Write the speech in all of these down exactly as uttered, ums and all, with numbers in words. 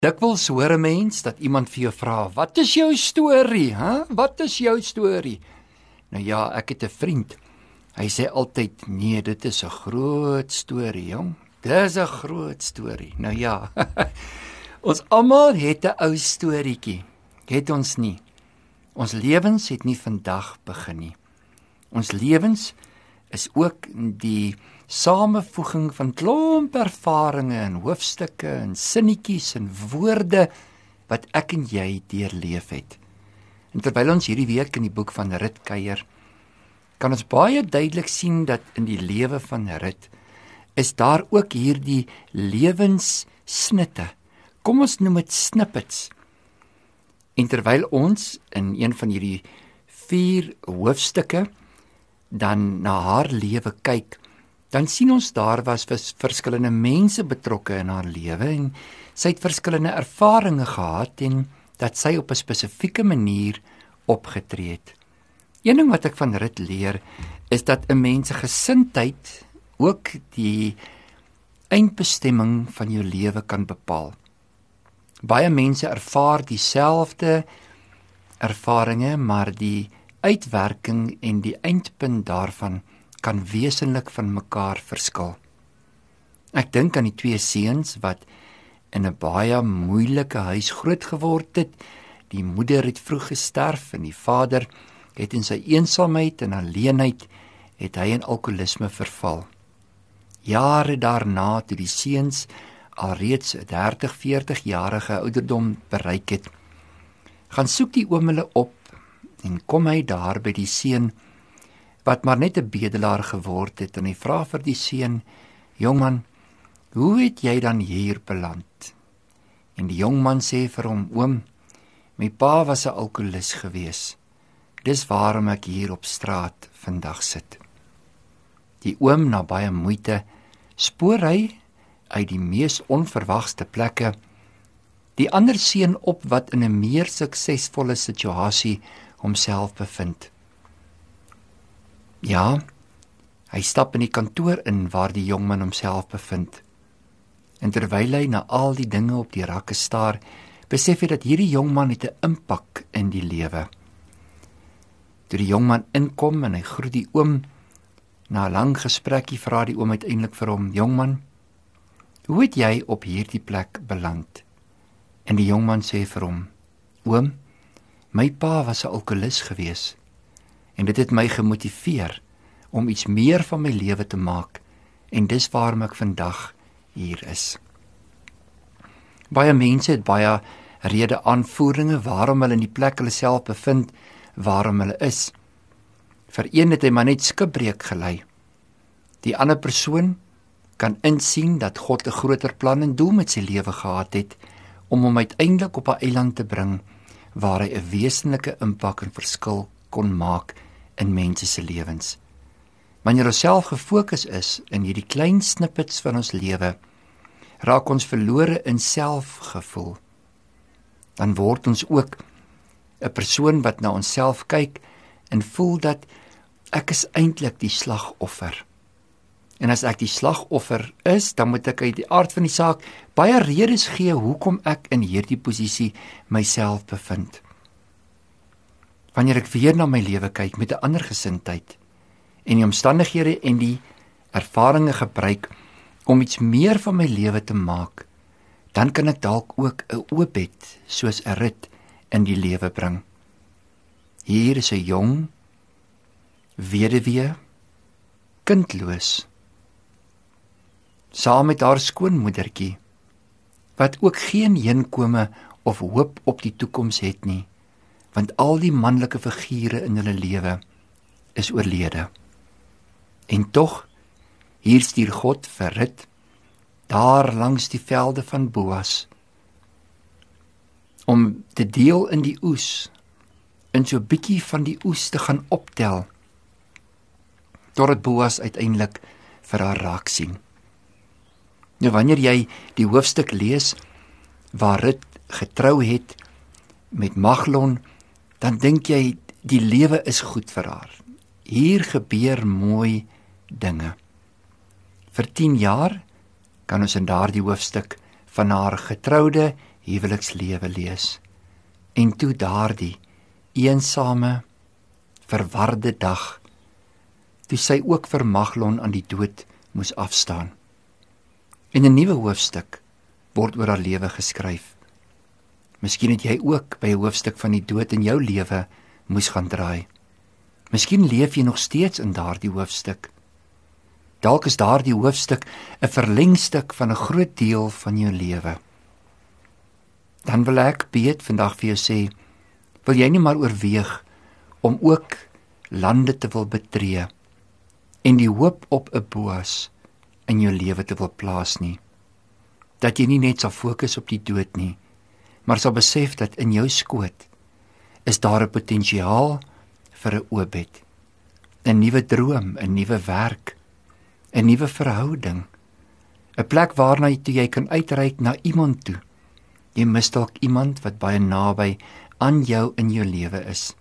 Dikwels hoor 'n mens dat iemand vir jou vra, "Wat is jou storie, hè? Wat is jou storie?" Nou ja, ek het 'n vriend. Hy sê altyd, "Nee, dit is 'n groot storie, jong. Dis 'n groot storie." Nou ja. Ons almal het 'n ou storieetjie. Het ons nie? Ons lewens het nie vandag begin nie. Ons lewens is ook die samevoeging van klomp ervarings en hoofstukke en sinnetjies en woorde wat ek en jy deurleef het. En terwyl ons hierdie week in die boek van Rut kuier, kan ons baie duidelik sien dat in die lewe van Rut is daar ook hierdie lewenssnitte. Kom ons noem dit snippets. En terwyl ons in een van hierdie vier hoofstukke dan na haar lewe kyk, dan sien ons daar was vers, verskillende mense betrokke in haar lewe en sy het verskillende ervarings gehad en dat sy op 'n spesifieke manier opgetree het. Een ding wat ek van Rut leer is dat 'n mens se gesindheid ook die eindbestemming van jou lewe kan bepaal. Baie mense ervaar dieselfde ervarings, maar die uitwerking en die eindpunt daarvan kan wesenlik van mekaar verskil. Ek dink aan die twee seuns wat in 'n baie moeilike huis groot geword het. Die moeder het vroeg gesterf en die vader het in sy eensaamheid en alleenheid het hy in alkoholisme verval. Jare daarna, toe die seuns alreeds dertig, veertig jarige ouderdom bereik het, gaan soek die oom hulle op en kom hy daar by die seun wat maar net 'n bedelaar geword het en hy vra vir die seun, "Jongman, hoe het jy dan hier beland?" En die jongman sê vir hom, "Oom, my pa was 'n alkoholist gewees. Dis waarom ek hier op straat vandag sit." Die oom, na baie moeite, spoor hy uit die mees onverwagste plekke die ander seun op wat in 'n meer suksesvolle situasie homself bevind. Ja, hy stap in die kantoor in waar die jongman homself bevind. En terwyl hy na al die dinge op die rakke staar, besef hy dat hierdie jongman het 'n impak in die lewe. Toe die jongman inkom en hy groet die oom, na 'n lang gesprekkie vra die oom uiteindelik vir hom, "Jongman, hoe het jy op hierdie plek beland?" En die jongman sê vir hom, "Oom, my pa was 'n alkoholist gewees. En dit het my gemotiveer om iets meer van my lewe te maak en dis waarom ek vandag hier is." Baie mense het baie rede aanvoeringe waarom hulle in die plek hulle self bevind, waarom hulle is. Vir een het hy maar net skipbreek gelei. Die ander persoon kan insien dat God 'n groter plan en doel met sy lewe gehad het om hom uiteindelik op 'n eiland te bring waar hy 'n wesenlike impak en verskil kon maak in mense se lewens. Wanneer ons self gefokus is in hierdie klein snippets van ons lewe, raak ons verlore in selfgevoel. Dan word ons ook 'n persoon wat na onsself kyk en voel dat ek is eintlik die slagoffer. En as ek die slagoffer is, dan moet ek uit die aard van die saak baie redes gee hoekom ek in hierdie posisie myself bevind. Wanneer ek weer na my lewe kyk met 'n ander gesindheid en die omstandighede en die ervarings gebruik om iets meer van my lewe te maak, dan kan ek dalk ook 'n oopbed soos 'n Rut in die lewe bring. Hier is 'n jong weduwee, kindloos, saam met haar skoonmoedertjie, wat ook geen heenkome of hoop op die toekoms het nie, want al die manlike figure in hulle lewe is oorlede. En tog, hier stuur God vir Rut, daar langs die velde van Boas, om te deel in die oes, en so 'n bietjie van die oes te gaan optel, totdat Boas uiteindelik vir haar raak sien. Nou wanneer jy die hoofstuk lees, waar Rut getrou het met Maglon, dan dink jy, die lewe is goed vir haar. Hier gebeur mooi dinge. Vir tien jaar kan ons in daardie hoofstuk van haar getroude huwelikslewe lees. En toe daardie eensame, verwarde dag, toe sy ook vir Maglon aan die dood moes afstaan. En 'n nuwe hoofstuk word oor haar lewe geskryf. Miskien het jy ook by 'n hoofstuk van die dood in jou lewe moes gaan draai. Miskien leef jy nog steeds in daardie hoofstuk. Dalk is daardie hoofstuk 'n verlengstuk van 'n groot deel van jou lewe. Dan wil ek bid vandag vir jou sê, wil jy nie maar oorweeg om ook lande te wil betree en die hoop op 'n Boas in jou lewe te wil plaas nie. Dat jy nie net sal fokus op die dood nie, maar sal besef dat in jou skoot is daar 'n potensiaal vir 'n Obed, 'n nuwe droom, 'n nuwe werk, 'n nuwe verhouding, 'n plek waarna jy, jy kan uitreik na iemand toe. Jy mis dalk iemand wat baie naby aan jou in jou lewe is.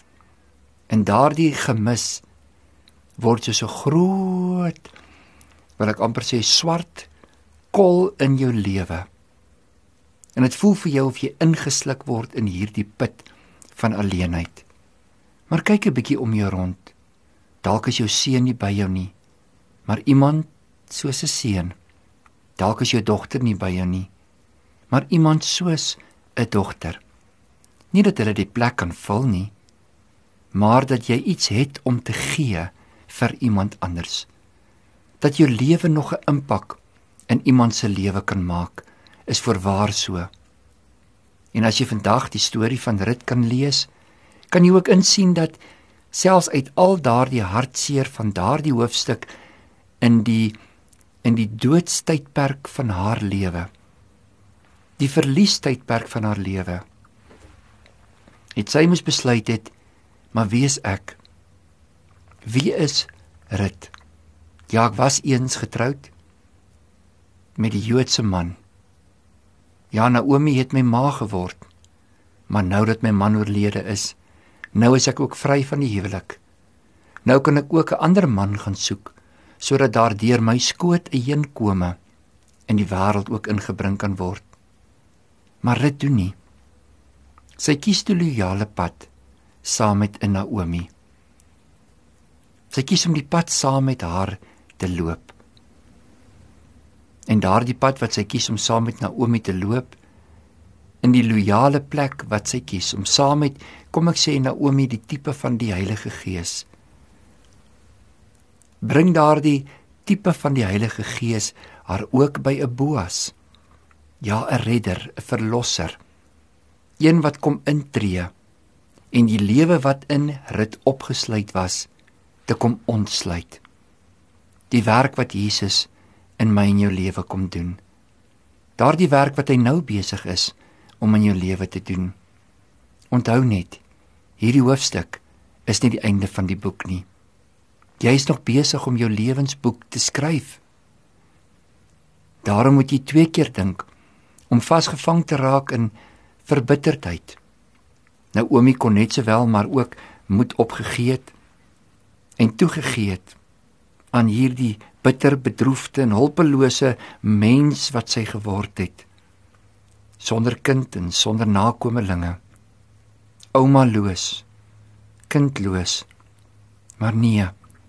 En daardie gemis word soos 'n groot, wil ek amper sê swart kol in jou lewe. En dit voel vir jou of jy ingesluk word in hierdie put van alleenheid. Maar kyk 'n bietjie om jou rond. Dalk is jou seun nie by jou nie, maar iemand soos 'n seun. Dalk is jou dogter nie by jou nie, maar iemand soos 'n dogter. Nie dat hulle die plek kan vul nie, maar dat jy iets het om te gee vir iemand anders. Dat jou lewe nog 'n impak in iemand se lewe kan maak, is voorwaar so. En as jy vandag die storie van Rut kan lees, kan jy ook insien dat selfs uit al daardie hartseer van daardie hoofstuk in die in die doodstydperk van haar lewe, die verliestydperk van haar lewe, het sy moes besluit het, maar wie is ek? Wie is Rut? Ja, ek was eens getroud met die Joodse man. Ja, Naomi het my ma geword, maar nou dat my man oorlede is, nou is ek ook vry van die huwelik. Nou kan ek ook 'n ander man gaan soek, sodat daar deur my skoot 'n heenkome in die wêreld ook ingebring kan word. Maar Rut doen nie. Sy kies die loyale pad saam met Naomi. Sy kies om die pad saam met haar te loop. En daardie pad wat sy kies om saam met Naomi te loop, in die loyale plek wat sy kies, om saam met, kom ek sê Naomi, die tipe van die Heilige Gees, bring daardie tipe van die Heilige Gees haar ook by 'n Boas, ja, 'n redder, 'n verlosser, een wat kom intree, en die lewe wat in Rut opgesluit was, te kom ontsluit. Die werk wat Jesus in my en jou lewe kom doen. Daardie werk wat hy nou besig is om in jou lewe te doen. Onthou net, hierdie hoofstuk is nie die einde van die boek nie. Jy is nog besig om jou lewensboek te skryf. Daarom moet jy twee keer dink om vasgevang te raak in verbitterdheid. Naomi kon net sowel maar ook moed opgegee het en toegegee het aan hierdie bitter, bedroefde en hulpelose mens wat sy geword het, sonder kind en sonder nakomelinge, oumaloos, kindloos, maar nee,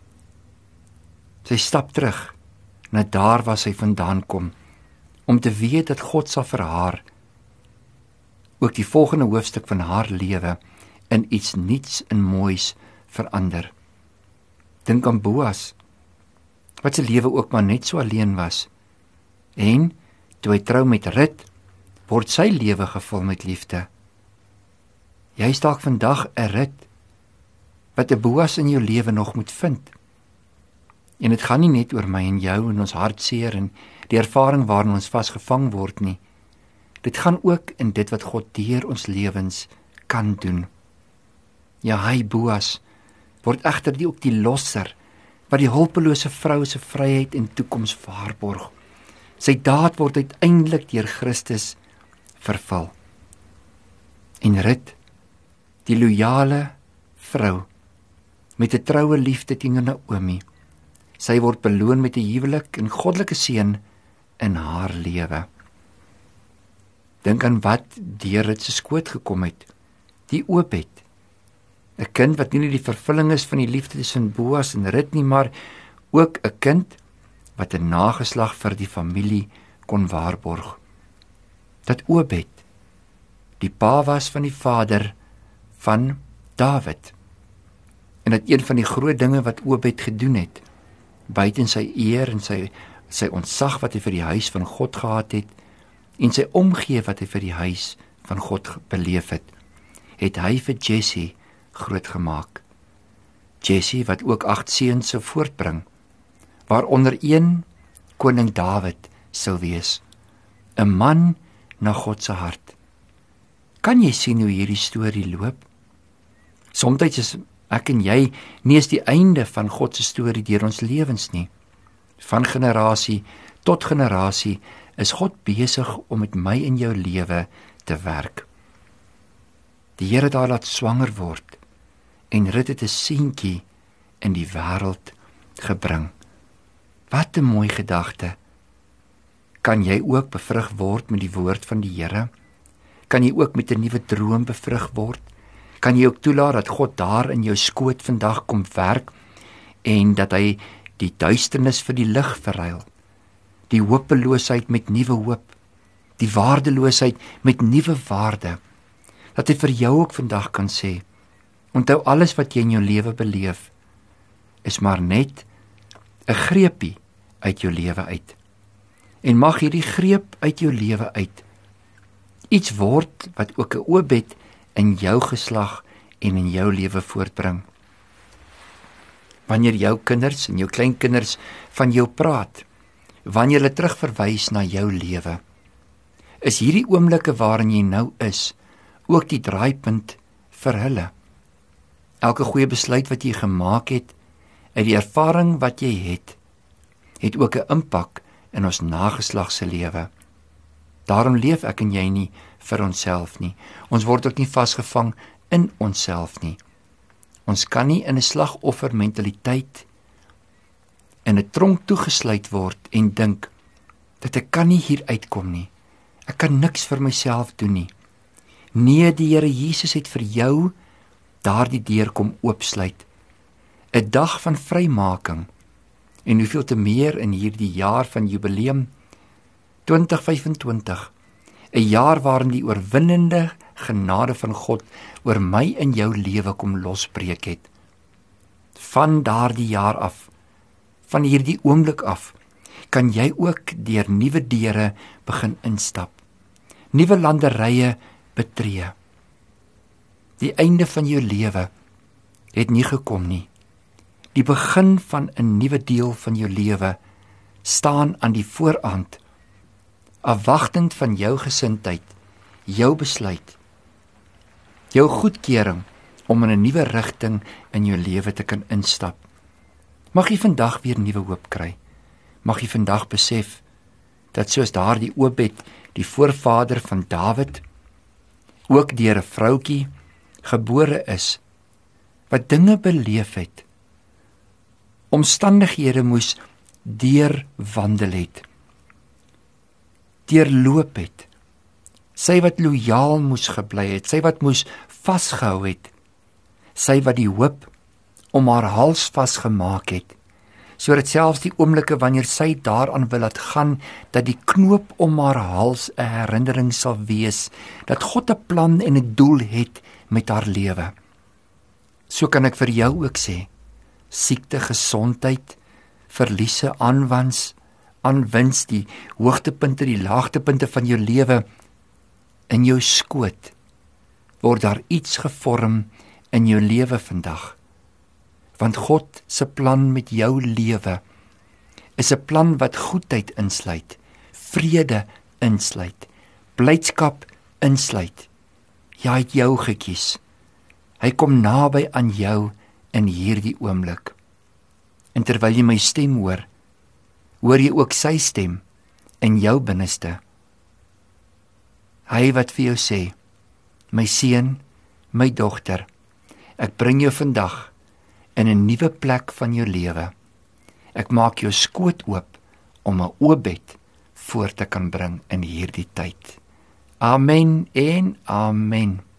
sy stap terug na daar waar sy vandaan kom, om te weet dat God sal vir haar ook die volgende hoofstuk van haar lewe in iets niets en moois verander. Dink aan Boas, wat sy lewe ook maar net so alleen was. En toe hy trou met Rut, word sy lewe gevul met liefde. Jy is dalk vandag 'n Rut wat 'n Boas in jou lewe nog moet vind. En dit gaan nie net oor my en jou en ons hartseer en die ervaring waarin ons vasgevang word nie. Dit gaan ook in dit wat God deur ons lewens kan doen. Ja, hy Boas word egter die ook die losser wat die hulpelose vrou se vryheid en toekoms waarborg. Sy daad word uiteindelik deur Christus vervul. En Rut, die loyale vrou met 'n troue liefde teenoor Naomi, sy word beloon met 'n huwelik en goddelike seën in haar lewe. Dink aan wat deur dit se skoot gekom het. Die Obed. 'n Kind wat nie die vervulling is van die liefde tussen Boas en Rut nie, maar ook 'n kind wat 'n nageslag vir die familie kon waarborg. Dat Obed die pa was van die vader van Dawid. En dat een van die groot dinge wat Obed gedoen het, buiten sy eer en sy sy ontsag wat hy vir die huis van God gehad het, en sy omgee wat hy vir die huis van God beleef het, het hy vir Jesse groot gemaak. Jesse wat ook agt seuns sou voortbring, waaronder een koning Dawid sou wees, 'n man na God se hart. Kan jy sien hoe hierdie storie loop? Somstyds is ek en jy nie eens die einde van God se storie deur ons lewens nie. Van generasie tot generasie is God besig om met my en jou lewe te werk. Die Here het haar laat swanger word en Rut het 'n seentjie in die wêreld gebring. Wat 'n mooi gedagte. Kan jy ook bevrug word met die woord van die Here? Kan jy ook met 'n nuwe droom bevrug word? Kan jy ook toelaat dat God daar in jou skoot vandag kom werk en dat hy die duisternis vir die lig verruil, die hopeloosheid met nuwe hoop, die waardeloosheid met nuwe waarde, dat hy vir jou ook vandag kan sê, onthou alles wat jy in jou lewe beleef, is maar net 'n greepie uit jou lewe uit. En mag hierdie greep uit jou lewe uit iets word wat ook 'n Obed in jou geslag en in jou lewe voortbring. Wanneer jou kinders en jou kleinkinders van jou praat, wanneer hulle terugverwys na jou lewe, is hierdie oomblikke waarin jy nou is, ook die draaipunt vir hulle. Elke goeie besluit wat jy gemaak het, uit die ervaring wat jy het, het ook 'n impak in ons nageslag se lewe. Daarom leef ek en jy nie vir onsself nie. Ons word ook nie vasgevang in onsself nie. Ons kan nie in 'n slagoffermentaliteit in 'n tronk toegesluit word en dink dat ek kan nie hier uitkom nie. Ek kan niks vir myself doen nie. Nee, die Here Jesus het vir jou daardie deur kom oopsluit. 'n Dag van vrymaking. En hoeveel te meer in hierdie jaar van jubileum twintig vyfentwintig, 'n jaar waarin die oorwinnende genade van God oor my en jou lewe kom losbreek het. Van daardie jaar af, van hierdie oomblik af, kan jy ook deur nuwe deure begin instap, nuwe landerye betree. Die einde van jou lewe het nie gekom nie. Die begin van 'n nuwe deel van jou lewe staan aan die vooraand, afwagtend van jou gesindheid, jou besluit, jou goedkeuring om in 'n nuwe rigting in jou lewe te kan instap. Mag jy vandag weer nuwe hoop kry. Mag jy vandag besef dat soos daardie Obed, die voorvader van Dawid, ook deur 'n vroutjie gebore is wat dinge beleef het, omstandighede moes deurwandel het, deurloop het, sy wat lojaal moes gebly het, sy wat moes vasgehou het, sy wat die hoop om haar hals vasgemaak het, sodat selfs die oomblikke wanneer sy daaraan wil laat gaan, dat die knoop om haar hals 'n herinnering sal wees, dat God 'n plan en 'n doel het met haar lewe. So kan ek vir jou ook sê, siekte, gesondheid, verliese, aanwans, aanwins, die hoogtepunte, die laagtepunte van jou lewe, in jou skoot, word daar iets gevorm in jou lewe vandag. Want God se plan met jou lewe is 'n plan wat goedheid insluit, vrede insluit, blydskap insluit. Hy het jou gekies. Hy kom naby aan jou in hierdie oomblik. En terwyl jy my stem hoor, hoor jy ook sy stem in jou binneste. Hy wat vir jou sê, my seun, my dogter, ek bring jou vandag in 'n nuwe plek van jou lewe. Ek maak jou skoot oop om 'n Obed voor te kan bring in hierdie tyd. Amen en amen.